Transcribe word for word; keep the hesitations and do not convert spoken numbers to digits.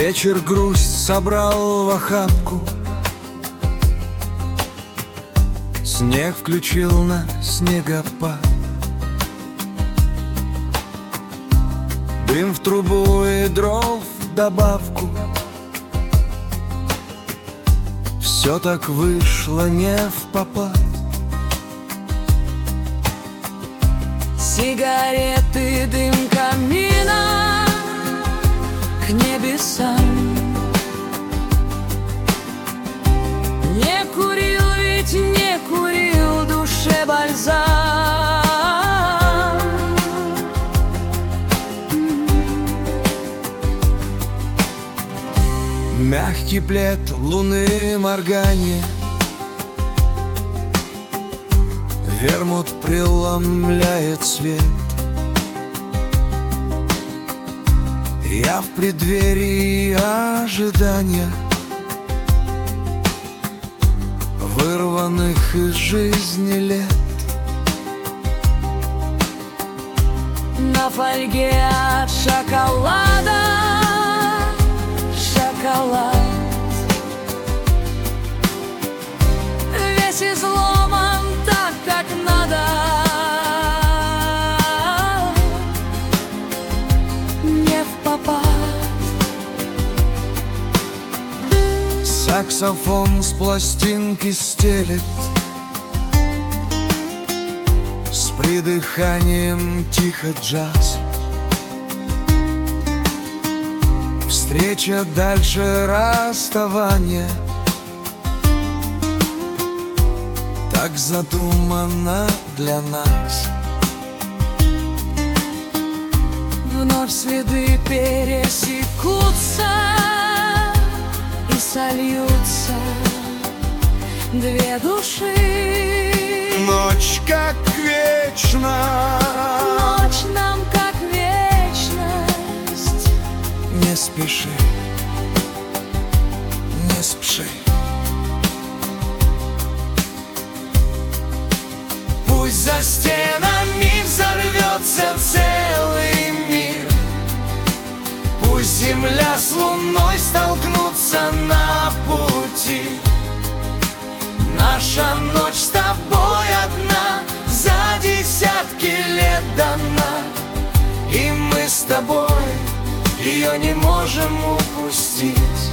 Вечер грусть собрал в охапку, снег включил на снегопад. Дым в трубу и дров в добавку. Все так вышло не впопад. Сигареты, дым камина к небесам. Не курил, ведь не курил душе бальзам. Мягкий плед луны моргание, вермут преломляет свет. Я в преддверии ожидания вырванных из жизни лет. На фольге от шоколада шоколад, весь изломан так, как надо. Не впопад. Саксофон с пластинки стелет, с придыханием тихо джаз. Встреча дальше расставания, так задумано для нас. Вновь следы пересекутся и сольются две души. Ночь как вечна, Ночь нам как вечность. не спеши, не спеши. Пусть за стенами взорвется целый мир, пусть земля с луной столкнутся на пути. Наша ночь с тобой одна, за десятки лет дана, и мы с тобой ее не можем упустить.